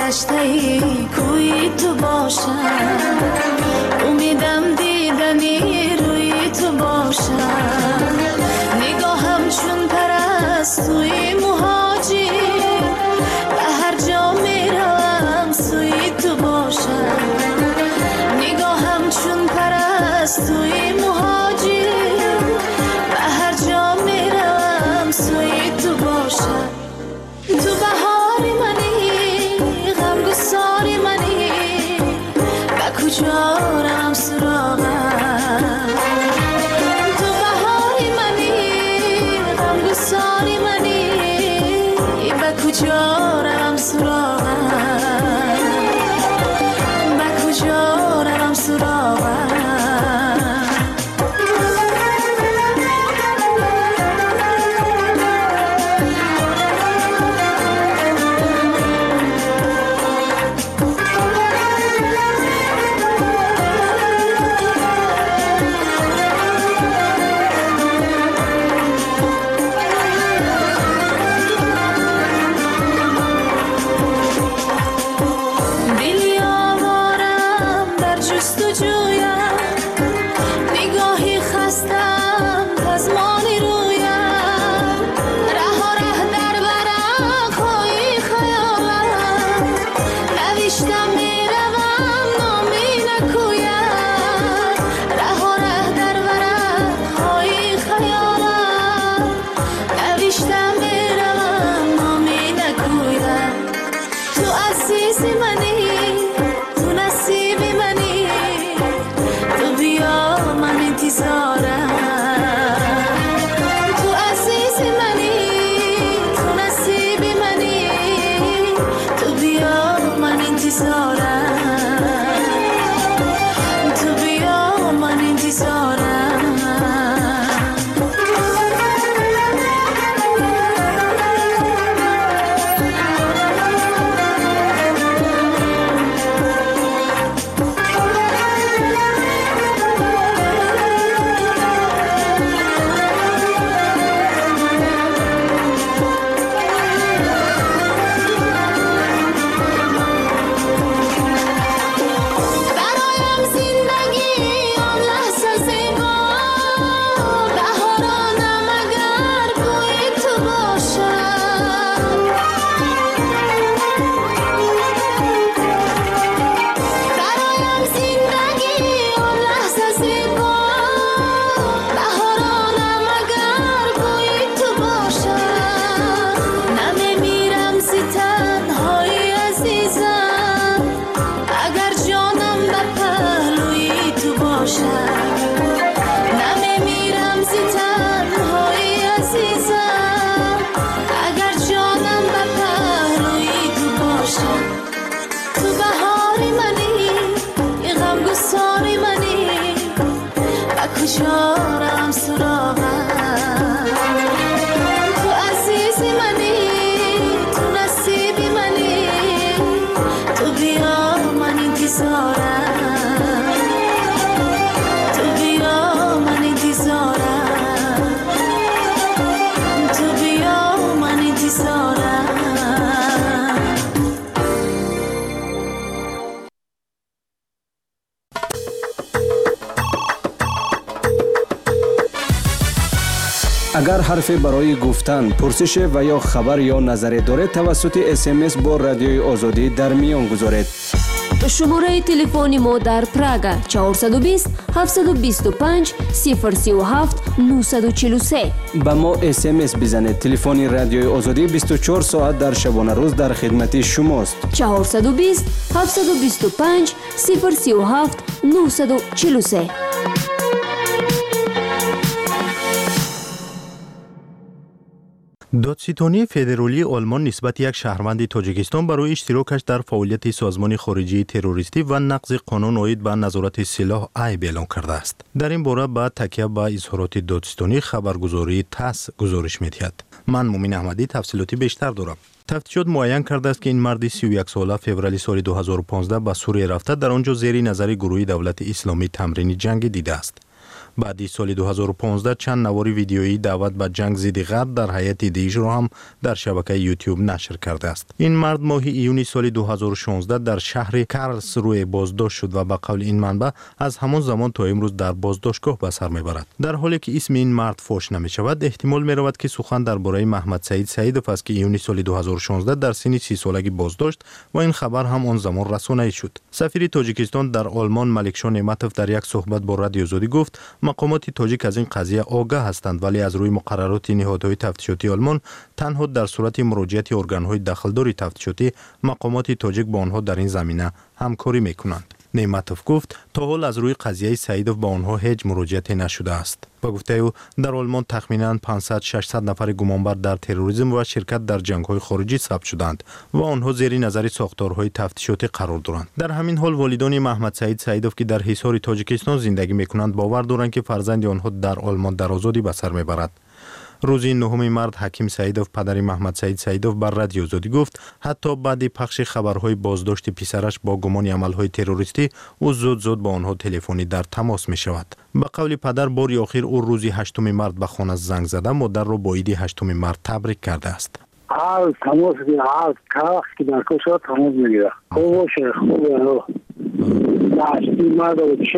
دشته‌ای کوی تو باشم، امیدم دیدنی روی تو باشم، نگاهم چون پرستوی مهاجر، به هر جا میروم سوی تو باشم، نگاهم چون پرستوی مهاجر، به هر جا میروم سوی تو باشم. تو بهاری منی، غمگساری منی، به کجا رم سراغم. تو بهاری منی، غمگساری منی، به کجا رم سراغم، به کجا رم سراغم. اگر حرفی برای گفتن، پرسش و یا خبر یا نظری دارید توسط SMS با رادیوی آزادی در میان گذارید. شماره تلفن ما در پراگ 420 725 037 943. با ما SMS بزنید. تلفن رادیوی آزادی 24 ساعت در شبانه روز در خدمت شماست. 420 725 037 943. دادستانی فدرالی آلمان نسبت یک شهروند تاجیکستان برای اشتراکش در فعالیت سازمان خارجی تروریستی و نقض قانون عاید به نظارت سلاح عیب اعلام کرده است. در این باره با تکیه به اظهارات دادستانی خبرگزاری تاس گزارش می‌دهد. من مومن احمدی تفصیلاتی بیشتر دارم. تفتیشات معین کرده است که این مرد 31 ساله فوریه سال 2015 به سوریه رفته، در آنجا زیر نظر گروه دولت اسلامی تمرین جنگی دیده است. بعدی سال 2015 چند نواری ویدیویی دعوت به جنگ ضد غرب در هیئت دیج را هم در شبکه یوتیوب نشر کرده است. این مرد ماه ایونی سال 2016 در شهر کارلسروه بازداشت شد و به قول این منبع از همان زمان تا امروز در بازداشتگاه به سر میبرد. در حالی که اسم این مرد فاش نمی شود، احتمال می رود که سخن درباره محمد سعید سعیدوف است که ایونی سال 2016 در سن 30 سالگی بازداشت و این خبر هم آن زمان رسانه‌ای شد. سفیر تاجیکستان در آلمان ملکشاه نعمتوف در یک صحبت با رادیو آزادی گفت مقامات تاجیک از این قضیه آگاه هستند، ولی از روی مقررات نهادهای تفتیشاتی آلمان تنها در صورت مراجعت ارگان‌های دخلدار تفتیشاتی مقامات تاجیک با آنها در این زمینه همکاری می‌کنند. نعمتوف گفت تا حال از روی قضیه سعیدوف با آنها هیچ مراجعتی نشده است. با گفته او در آلمان تخمیناً 500-600 نفر گمانبر در تروریسم و شرکت در جنگ‌های خارجی ثبت شدند و آنها زیر نظر ساختارهای تفتیشاتی قرار دارند. در همین حال والدان محمد سعید سعیدوف که در حصار تاجیکستان زندگی می‌کنند باور دارند که فرزند آنها در آلمان در آزادی به سر می‌برد. روزی 9 مارد حکیم سعیدوف پدر محمد سعید سعیدوف بر رادیو آزادی گفت حتی بعد پخش خبرهای بازداشت پسرش با گمان عملهای تروریستی او زود با آنها تلفنی در تماس می شود. به قول پدر باری آخر او روزی 8 مارد به خانه زنگ زده مادر را با عید 8 مارد تبریک کرده است. هر تماس که در کشور تماس میگیره خوب باشه خوبه داشتی مرد رو چه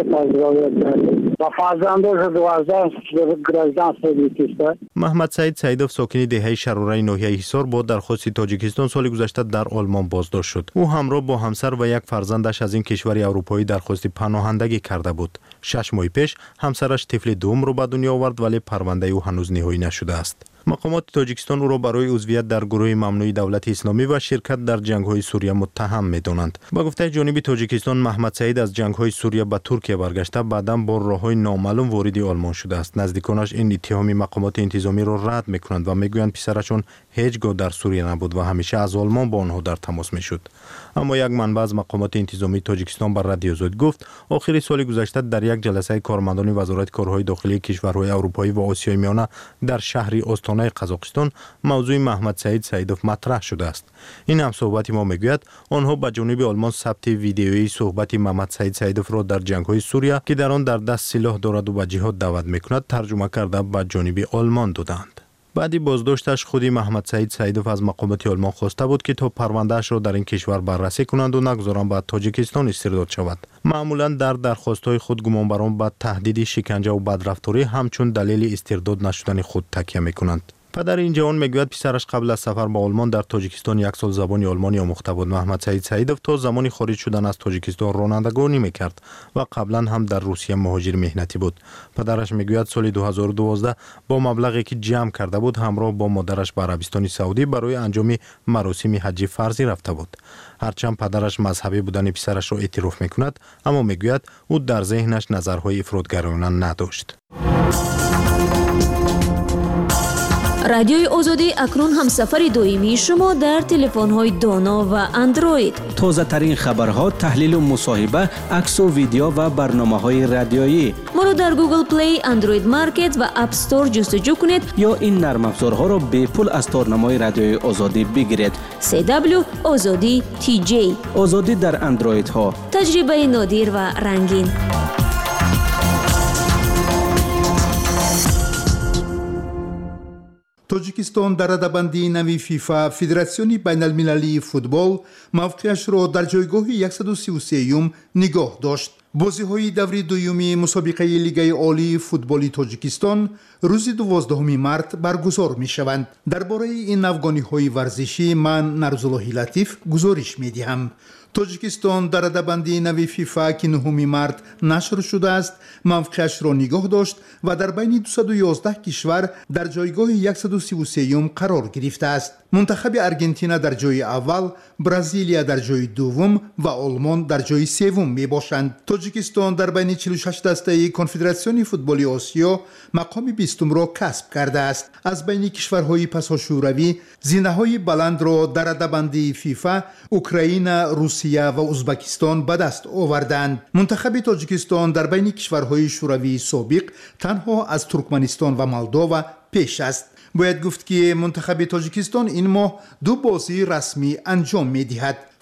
با فرزندش 12 گرازدان سویتیسته. محمد سعید سعیدوف ساکن دهه شروره ناحیه حصار با درخواست تاجیکستان سال گذشته در آلمان بازداشت شد. او همراه با همسر و یک فرزندش از این کشور اروپایی درخواست پناهندگی کرده بود. 6 ماه پیش همسرش طفل دوم را به دنیا آورد ولی پرونده او هنوز نهایی نشده است. مقامات تاجیکستان او را برای عضویت در گروه ممنوع دولت اسلامی و شرکت در جنگ‌های سوریه متهم می‌دانند. با گفته جانب تاجیکستان محمد سعید از جنگ‌های سوریه به ترکیه برگشته بعداً با راه‌های نامعلوم وارد آلمان شده است. نزدیکانش این اتهام مقامات انتظامی را رد می‌کنند و می‌گویند پسرشون هیچگاه در سوریه نبود و همیشه از آلمان با آنها در تماس می‌شد. اما یک منبع از مقامات انتظامی تاجیکستان بر رادیو آزادی گفت آخر سال گذشته در یک جلسه کارمندان وزارت کارهای داخلی کشورهای اروپایی و آسیای میانه در شهر آستانه قزاقستان موضوع محمد سعید سعیدوف مطرح شده است. این هم صحبت ما میگوید آنها به جانب آلمان ثبت ویدیویی صحبت محمد سعید سعیدوف را در جنگ‌های سوریه که در آن در دست سلاح دارد و به جهاد دعوت میکند ترجمه کرده به جانب آلمان دادند. بعدی بازداشتش خودی محمد سعید سعیدوف از مقامات آلمان خواسته بود که تا پروندهش را در این کشور بررسی کنند و نگذارند به تاجیکستان استرداد شود. معمولا در درخواست‌های خود گمانبران به تهدید شکنجه و بدرفتاری همچون دلیل استرداد نشدن خود تکیه میکنند. پدر این جوان میگوید پسرش قبل از سفر به آلمان در تاجیکستان 1 سال زبان آلمانی آموخته بود. محمد سعید سعیدوف تا زمانی خارج شدن از تاجیکستان رانندگی میکرد و قبلا هم در روسیه مهاجر مهنتی بود. پدرش میگوید سال 2012 با مبلغی که جمع کرده بود همراه با مادرش به عربستان سعودی برای انجام مراسم حج فرضی رفته بود. هرچند پدرش مذهبی بودن پسرش را اعتراف میکند اما میگوید او در ذهنش نظرهای افراطگرایانه نداشت. رادیوی آزادی اکنون هم سفر دائمی شما در تلفن‌های دانا و اندروید. تازه ترین خبرها، تحلیل و مصاحبه، عکس و ویدیو و برنامه‌های رادیویی. ما را در گوگل پلی، اندروید مارکت و اپ استور جستجو کنید یا این نرم افزارها را به پول از تارنمای رادیوی آزادی بگیرید. CW آزادی TJ. آزادی در اندروید ها. تجربه نادر و رنگین. توجیکستان در رده‌بندی نوی فیفا فدراسیون بین المللی فوتبال موقعش را در جایگاه 133م نگاه داشت. بازی‌های دوره دومی مسابقه لیگ عالی فوتبال تاجیکستان روز 12 مارد برگزار می‌شوند. درباره این افغانی‌های ورزشی من نرزالله لطیف گزارش می‌دهم. تاجیکستان در رده‌بندی نوی فیفا که 9 مارد نشر شده است موقعش را نگاه داشت و در بین 211 کشور در جایگاه 133م قرار گرفته است. منتخب ارژانتین در جای اول، برزیلیا در جای دوم و آلمان در جای سوم میباشند. تاجیکستان در بین 46 دسته کنفدراسیون فوتبال آسیا مقام 20 را کسب کرده است. از بین کشورهای پسا شوروی زینه‌های بلند را در رده‌بندی فیفا اوکراین، روسیه و ازبکستان به دست آوردند. منتخب تاجیکستان در بین کشورهای شوروی سابق تنها از ترکمنستان و مولداوا پیش است. باید گفت که منتخب تاجیکستان این ماه 2 بازی رسمی انجام می‌دهد.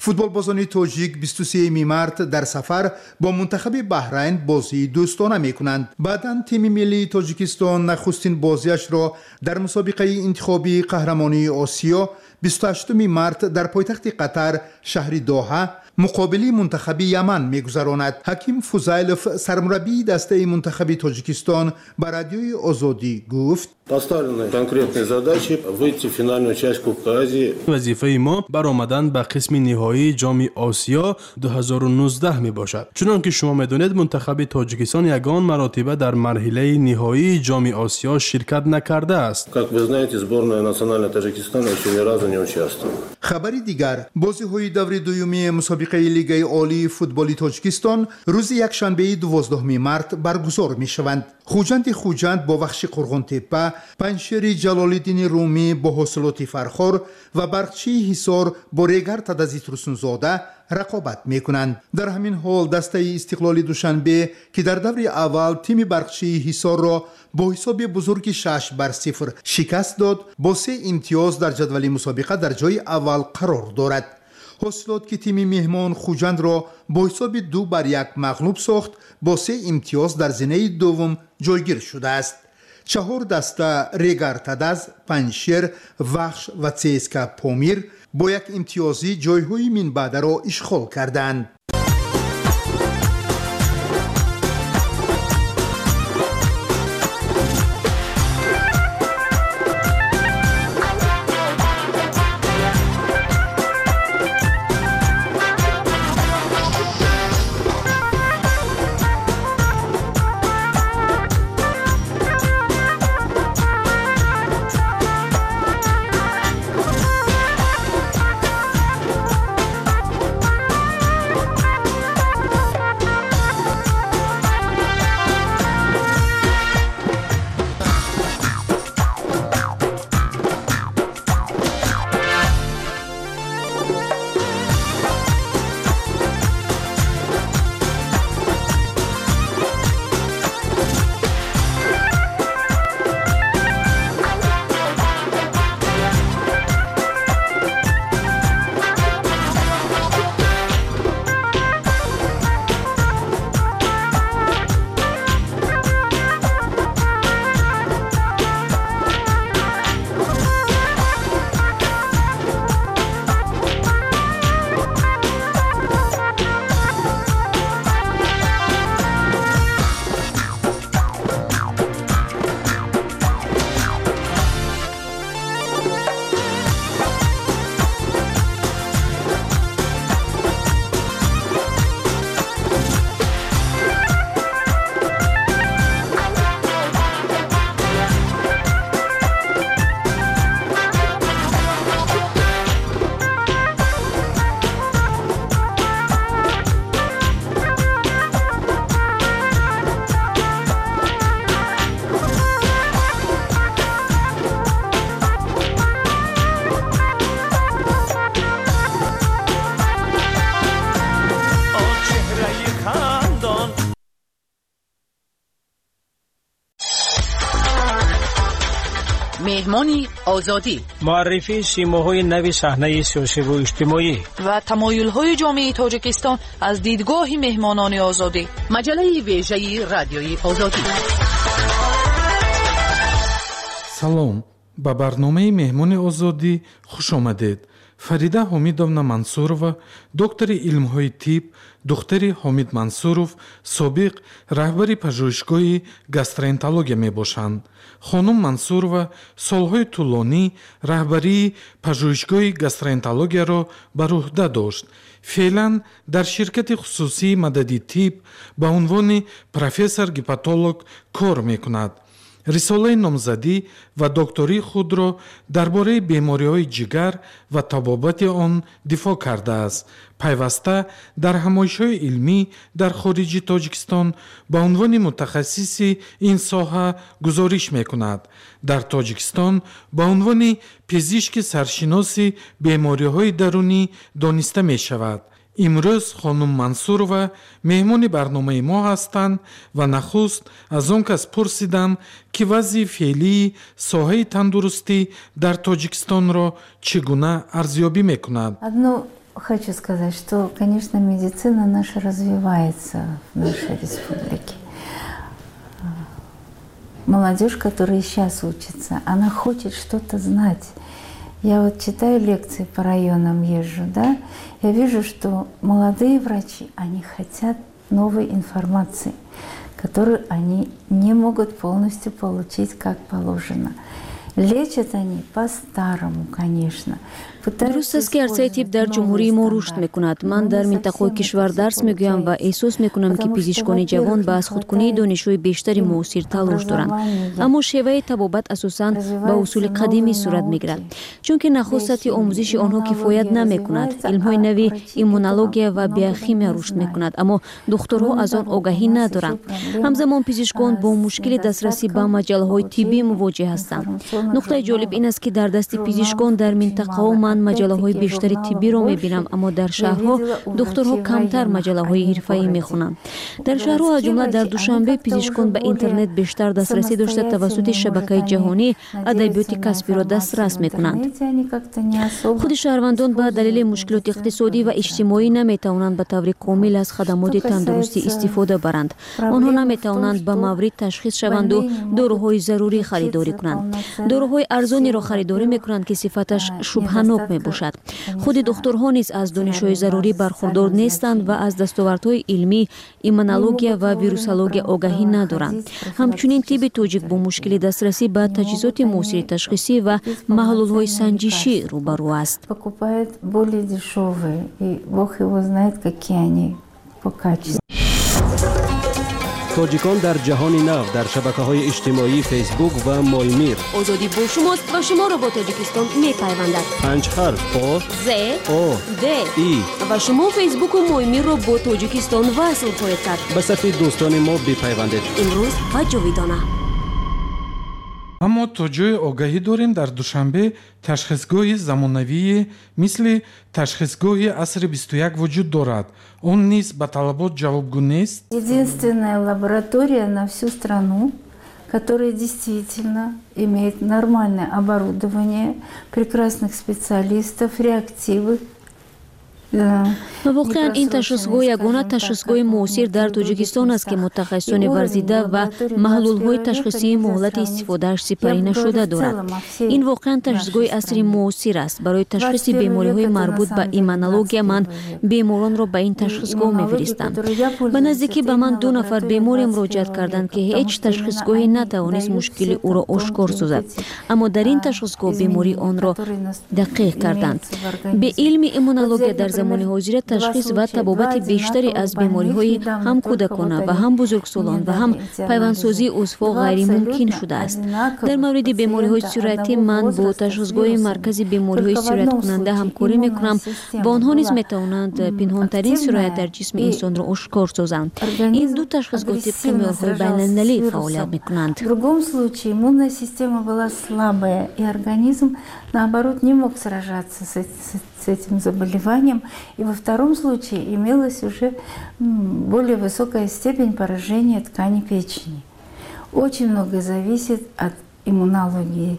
футболбозони тоҷик 23 март дар сафар бо мунтахаби баҳрайн бозии дӯстона мекунанд. баъдан тими миллии тоҷикистон нахустин бозиашро дар мусобиқаи интихобии қаҳрамонии осиё 28 март дар пойтахти қатар шаҳри доҳа муқобили мунтахаби Яман мегузаронад. ҳаким Фузайлов, сармураббии дастаи мунтахаби Тоҷикистон, ба радиои Озодӣ гуфт: Поставлены конкретные задачи выйти в финальную часть Кубка Азии. вазифаи мо баромадан ба қисми ниҳоии ҷоми Осиё 2019 мебошад. чунон ки шумо медонед, мунтахаби Тоҷикистон ягон маротиба дар марҳилаи ниҳоии ҷоми Осиё ширкат накардааст. Как вы знаете, сборная национальной Таджикистана еще ни разу не участвовала. хабари дигар, бозиҳои даври дуюми мусобиқаи лигаи олии футболи Тоҷикистон рӯзи якшанбеи 12 март баргузор мешаванд. хуҷанди хуҷанд бо вахши Қурғонтеппа, панҷшери Ҷалолиддини Румӣ бо ҳосилоти Фархор ва барқчии Ҳисор бо Регар Тадази Турсунзода рақобат мекунанд. дар ҳамин ҳол дастаи Истиқлоли Душанбе, ки дар даври аввал тими барқчии Ҳисорро бо ҳисоби бузурги 6-0 шикаст дод, бо 3 имтиёз дар ҷадвали мусобиқа дар ҷойи аввал қарор дорад. ҳосилот ки тими меҳмон хуҷандро бо ҳисоби 2-1 мағлуб сохт, бо 3 имтиёз дар зинаи дуввум ҷойгир шудааст. 4 даста Регар Тадаз, Панҷшер, Вахш ва ЦСКА Помир бо 1 имтиёзӣ ҷойҳои минбаъдаро ишғол карданд. مهمانی آزادی، معرفی سیماهای نوی صحنه سیاسی و اجتماعی و تمایل‌های جامعه تاجیکستان از دیدگاه مهمانان آزادی. مجله ویژه رادیوی آزادی. سلام، با برنامه مهمان آزادی خوش آمدید. فریده حمیدовна Мансурова، دکتر علم‌های طب، دختر حمید منصورов، سابق رهبر پژوهشگاه گاستروانترولوژی میباشند. خانم منصورова سالهای طولانی رهبری پژوهشگاه گاستروانترولوژی را بر عهده داشت. فعلا در شرکت خصوصی مددی طب به عنوان پروفسور گپاتولوگ کار میکند. رساله نامزدی و دکتری خود را درباره بیماری‌های جگر و طبابت آن دفاع کرده است. پیوسته در نمایش‌های علمی در خارج تاجیکستان به عنوان متخصص این ساحه گزارش می‌کند. در تاجیکستان به عنوان پزشک سرشناس بیماری‌های درونی دانسته می‌شود. امروز خانم منصورова مهمان برنامه ما هستند و نخست از آن کس پرسیدم که وضع فعلی ساحه تندرستی در تاجیکستان را چگونه ارزیابی میکند. хочу сказать, что, конечно, медицина наша развивается в нашей республике. Молодежь, которая сейчас учится, она хочет что-то знать. Я вот читаю лекции по районам, езжу, да, я вижу, что молодые врачи, они хотят новой информации, которую они не могут полностью получить как положено. Лечат они по-старому, конечно. дуруст аст ки арсаи тиб дар ҷумҳурии мо рушд мекунад. ман дар минтақаҳои кишвар дарс мегӯям ва эҳсос мекунам ки пизишкони ҷавон ба аз худкунии донишҳои бештари муосир талош доранд. аммо шеваи табобат асосан ба усули қадимӣ сурат мегирад, чунки нахуст сатҳи омӯзиши онҳо кифоят намекунад. илмҳои нави иммунология ва биохимия рушд мекунад, аммо духторҳо аз он огаҳӣ надоранд. ҳамзамон пизишкон бо мушкили дастрасӣ ба маҷалаҳои тиббӣ мувоҷеҳ ҳастанд. нуқтаи ҷолиб ин аст ки дар дасти пизишкон дар минтақаҳо ман маҷалаҳои бештари тиббиро мебинам, аммо дар шаҳрҳо духторҳо камтар маҷалаҳои ҳирфаӣ мехонанд. дар шаҳрҳо аз ҷумла дар Душанбе пизишкон ба интернет бештар дастрасӣ дошта тавассути шабакаи ҷаҳонӣ адабиёти касбиро дастрас мекунанд. худи шаҳрвандон ба далели мушкилоти иқтисодӣ ва иҷтимоӣ наметавонанд ба таври комил аз хадамоти тандурустӣ истифода баранд. онҳо наметавонанд ба маврид ташхис шаванду доруҳои зарурӣ харидорӣ кунанд. доруҳои арзонеро харидорӣ мекунанд ки сифаташ шубҳанок мебошад. худи духторҳо низ аз донишҳои зарурӣ бархурдор нестанд ва аз дастовардҳои илмӣ, иммунология ва вирусология огаҳӣ надоранд. ҳамчунин тибби тоҷик бо мушкили дастрасӣ ба таҷҳизоти муосири ташхисӣ ва маҳлулҳои санҷишӣ рӯбарӯ аст. Покупают более дешевые, и Бог его знает, какие они по качеству. тоҷикон дар ҷаҳони нав дар шабакаҳои иҷтимоӣ фейсбук ва моимир. озодӣ бо шумост ва шуморо бо тоҷикистон мепайвандад. 5 харф о з о д и ва шумо фейсбуку моимирро бо тоҷикистон васл хоҳед кард. ба сафи дӯстони мо бипайвандед. имрӯз ва ҷовидона. аммо то ҷои огаҳӣ дорем, дар Душанбе ташхисгоҳи замонавие мисли ташхисгоҳи асри 21 вуҷуд дорад. он низ ба талабот ҷавобгӯ нест. Единственная лаборатория на всю страну, которая действительно имеет нормальное оборудование, прекрасных специалистов, реактивы. воқеан ин ташхисгоҳ ягона ташхисгоҳи муосир дар тоҷикистон аст ки мутахассисони варзида ва маҳлулҳои ташхисии муҳолати истифодааш сипарӣ нашуда дорад. ин воқеан ташхисгоҳи асри муосир аст. барои ташхиси бемориҳои марбут ба иммунология ман беморонро ба ин ташхисгоҳ мефиристам. ба наздикӣ ба ман 2 нафар беморе муроҷиат карданд ки ҳеҷ ташхисгоҳе натавонист мушкили ӯро ошкор созад, аммо дар ин ташхисгоҳ бемории онро дақиқ карданд. бе илми иммунология дар замони ҳозира ташхис ва табобати бештаре аз бемориҳои ҳам кӯдакона ва ҳам бузургсолон ва ҳам пайвандсозии узвҳо ғайримумкин шудааст. дар мавриди бемориҳои сироятӣ ман бо ташхисгоҳи маркази бемориҳои сирояткунанда ҳамкорӣ мекунам ва онҳо низ метавонанд пинҳонтарин сироят дар ҷисми инсонро ошкор созанд. ин 2 ташхисгоҳ тибқи меъёрҳои байналмилалӣ фаъолият мекунанд. В другом случае иммунная система была слабая, и организм, наоборот, не мог сражаться с этим заболеванием. И во втором случае имелась уже более высокая степень поражения тканей печени. Очень многое зависит от иммунологии.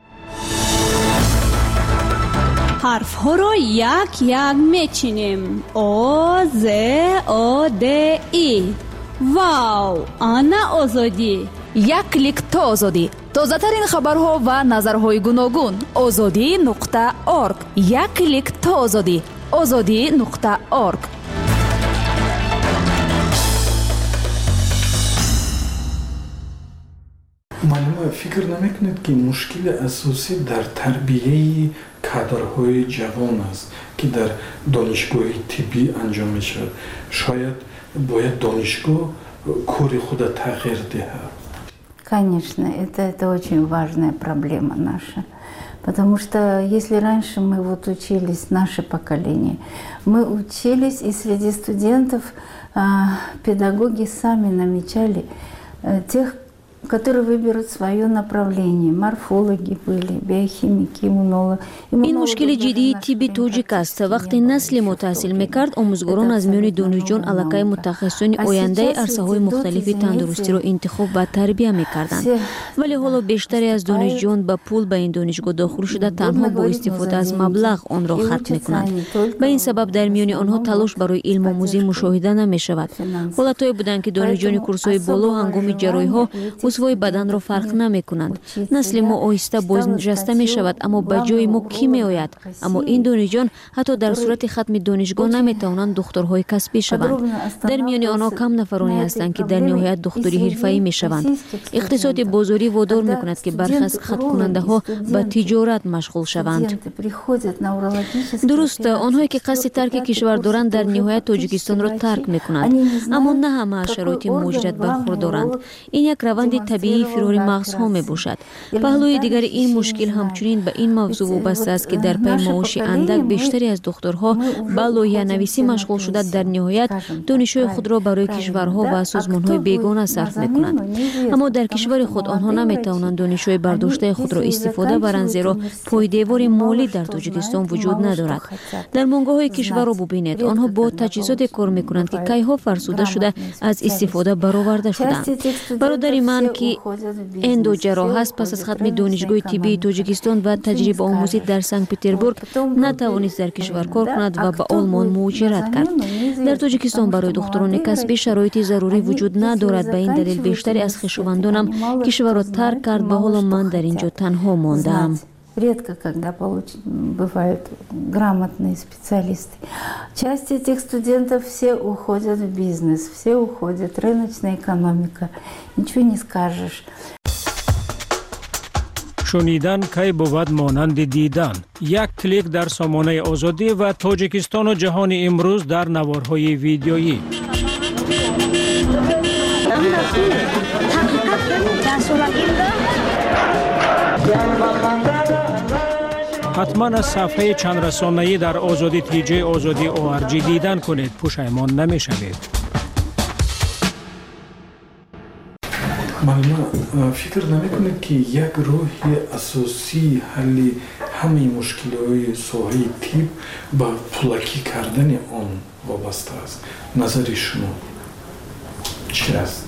ҳарфҳоро як мечинем. О, З, О, Д, И. Вау! Ана озодӣ. як клик то озодӣ. тозатарин хабарҳо ва назарҳои гуногун. озодӣ.орг. як клик то озодӣ. озодӣ.орг. маълума фикр намекунед ки мушкили асосӣ дар тарбияи кадрҳои ҷавон аст ки дар донишгоҳи тиббӣ анҷом мешавад. шояд бояд донишгоҳ кори худа тағйир диҳад. Конечно, это очень важная проблема наша. Потому что если раньше мы вот учились, наше поколение, мы учились, и среди студентов педагоги сами намечали тех которые выберут свое направление. Морфологи были, биохимики, иммунологи. این مشکل جدی تیبی توجیک است. وقتی نسل ما تحصیل میکرد آموزگاران از میان دانشجویان علاقه متخصصان آینده عرصه‌های مختلف تندرستی را انتخاب و تربیت میکردند. ولی حالا بیشتری از دانشجویان با پول به این دانشگاه داخل شده تنها با استفاده از مبلغ آن را ختم میکنند. به این سبب در میان آنها تلاش برای علم آموزی مشاهده نمیشود. حالت‌هایی بودند که دانشجویان کورس‌های بالا هنگام جراحی‌ها عضوهای بدن را فرق نمی‌کنند. نسل ما آهسته بازنشسته می‌شود اما به جای ما کی می‌آید؟ اما این دانشجویان حتی در صورت ختم دانشگاه نمی‌توانند دکترهای کسبی شوند. در میان آنها کم نفرانی هستند که در نهایت دکتری حرفه‌ای می‌شوند. اقتصاد بازاری وادار می‌کند که برخی از ختم کننده‌ها به تجارت مشغول شوند. درست آنهایی که قصد ترک کشور دارند در نهایت تاجیکستان را ترک می‌کنند. اما نه همه از شرایط موجود برخوردارند. این یک روند طبیعی فرار مغزها میباشد. پهلوی دیگر این مشکل همچنین به این موضوع وابسته است که در پی معاش اندک بیشتری از دکترها به لایحه نویسی مشغول شده در نهایت دانش‌های خود را برای کشورها و سازمان‌های بیگانه صرف می‌کنند. اما در کشور خود آنها نمی‌توانند دانش‌های برداشته خود را استفاده برند زیرا پایدیوار مالی در تاجیکستان وجود ندارد. در مانگاهای کشور را ببینید آنها با تجهیزات کار می‌کنند که کیها فرسوده شده از استفاده برآورده شدند. برادر من که اندوجراح است پس از ختم دانشگاه طبی تاجیکستان و تجربه آموزی در سنت پترزبورگ نتوانست در کشور کار کند و به آلمان مهاجرت کرد. در تاجیکستان برای دکتران کسبی شرایط ضروری وجود ندارد. به این دلیل بیشتری از خویشاوندانم کشور را ترک کرد و حالا من در اینجا تنها ماندم. Редко, когда бывают грамотные специалисты. Часть этих студентов все уходят в бизнес, все уходят, рыночная экономика. Ничего не скажешь. شنیدن کی بود مانند دیدن. یک کلیک در سامانه آزادی و تاجیکستان و جهان امروز در نوارهای ویدیویی. حتما از صفحه چند رسانه‌ای در آزادی تیجی آزادی ORG دیدن کنید. پشیمان نمی‌شوید. معلومه فکر نمی‌کنید که یک راه اساسی حل همه مشکلات ساحه طب با پولکی کردن آن وابسته است. نظر شما چی است؟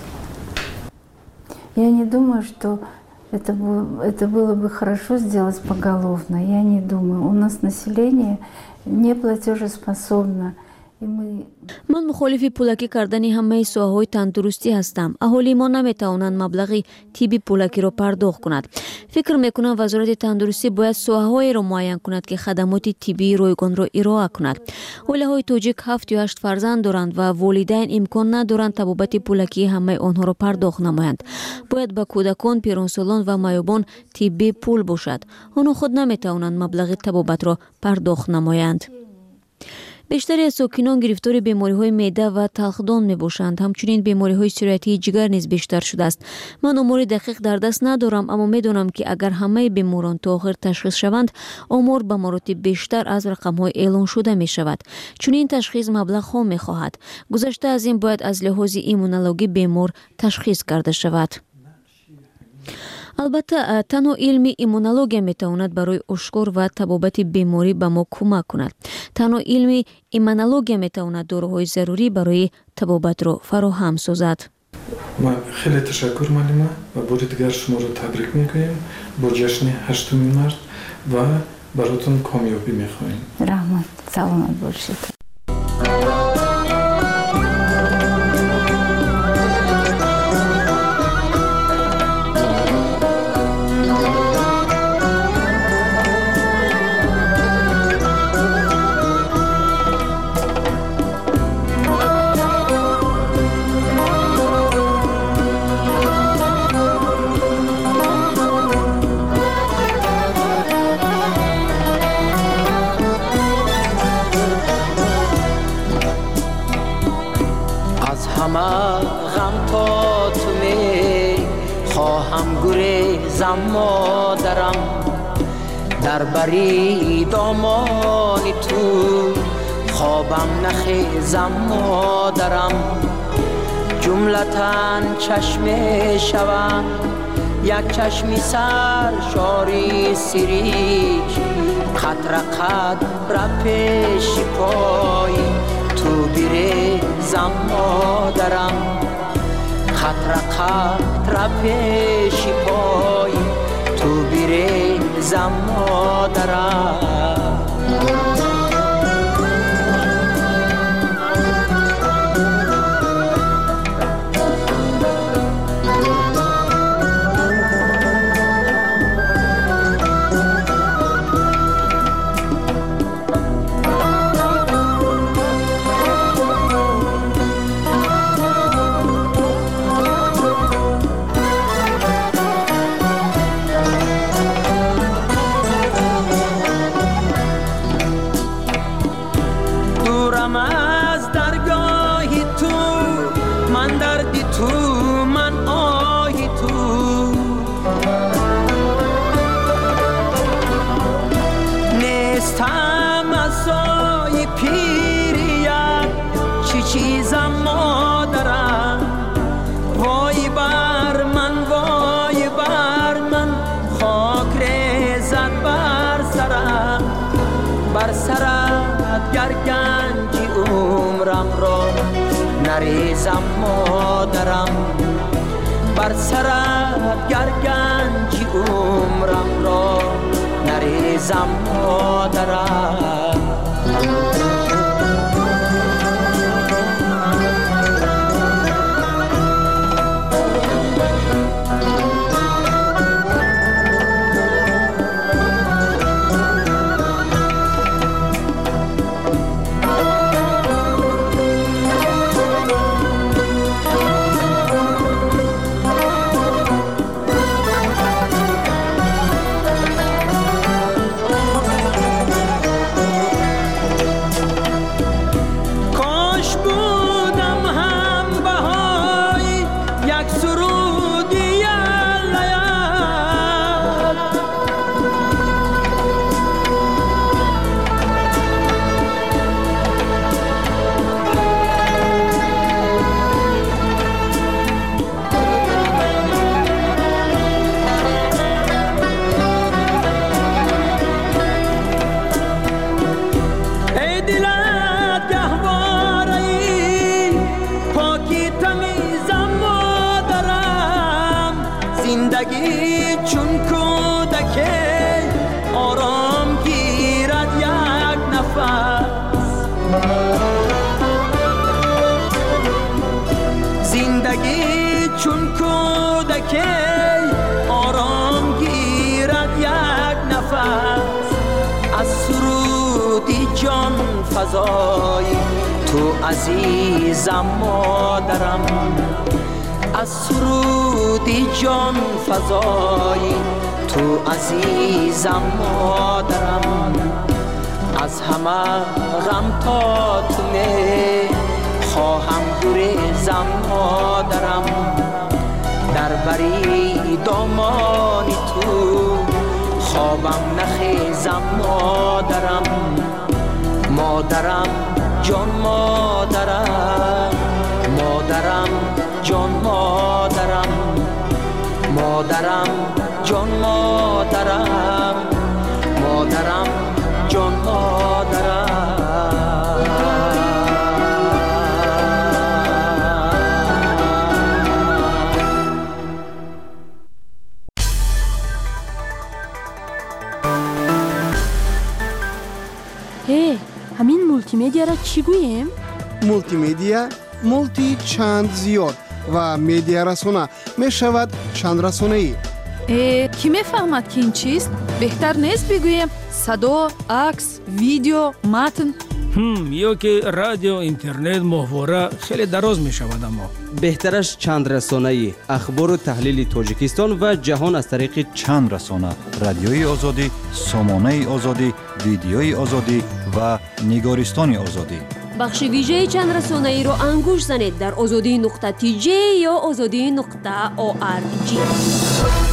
Я не думаю, что это было бы хорошо сделать поголовно. Я не думаю. У нас население не платежеспособно. من مخالف پولکی کردن همه ساحه‌های تندرستی هستم. اهالی ما نمیتوانند مبلغ طبی پولکی را پرداخت کند. فکر میکنم وزارت تندرستی باید ساحه‌هایی را معین کند که خدمات طبی رایگان را ارائه کند. اولیای تاجیک 7 یا 8 فرزند دارند و والدین امکان ندارند طبابت پولکی همه آنها را پرداخت نمایند. باید به کودکان، پیرانسالان و معیوبان طبی پول باشد. آنها خود نمیتوانند مبلغ طبابت را پرداخت نمایند. بیشتری از ساکنان گرفتار بیماری‌های معده و تلخدان می‌باشند. همچنین بیماری‌های سرطانی جگر نیز بیشتر شده است. من آمار دقیق در دست ندارم اما می‌دانم که اگر همه بیماران تا آخر تشخیص شوند آمار به مراتب بیشتر از رقم‌های اعلان شده می‌شود. چون این تشخیص مبلغ‌ها می‌خواهد. گذشته از این باید از لحاظ ایمونولوژی بیمار تشخیص کرده شود. البته تنها علم ایمونولوژی میتواند برای اشکار و تبابت بیماری به ما کمک کند. تنها علم ایمونولوژی میتواند داروهای ضروری برای تبابت را فراهم سازد. من خیلی تشکر معلمه و بار دیگر شما را تبریک میگویم با جشن 8 مارس و براتون کامیابی میخواهیم. رحمت سلامت باشید. مادرم در بری دامان تو خوابم نخیزم مادرم جون جملتاً چشم شوم یک چشمی سر شاری سریش قطر قطر پیش پای تو بریزم مادرم قطر قطر پیش پای تو بریزم مادرم چیزم مادرم وای بر من خاک ریزد بر سرت گر گنج عمرم را نریزم مادرم بر سرت گر گنج عمرم را نریزم مادرم زندگی چون کودک آرام گیرد یک نفس زندگی چون کودک آرام گیرد یک نفس از سرودی جان فزای تو عزیزم مادرم از سرودی جان فزای تو عزیزم مادرم از همه غم تا تو می خواهم گریزم مادرم در بری دامان تو خوابم نخیزم مادرم مادرم جان مادرم مادرم جان مادرم مادرم جان مادرم مادرم جان مادرم همین مولتی مدیا را چی گوییم؟ مولتی مدیا مولتی چند زیاد و مدیا رسانه می شود چند رسانه‌ای. کی میفهمد که این چیست؟ بهتر نیست بگوییم صدا، عکس، ویدیو، متن؟ یا که رادیو، اینترنت، محتوا خیلی دراز می شود. اما بهترش چند رسانه‌ای، اخبار و تحلیل تاجیکستان و جهان از طریق چند رسانه، رادیوی آزادی، سامانه آزادی، ویدیوی آزادی و نگارستان آزادی. بخش ویژه چند رسانه‌ای رو انگوش زنید در azadi.tj یا azadi.org.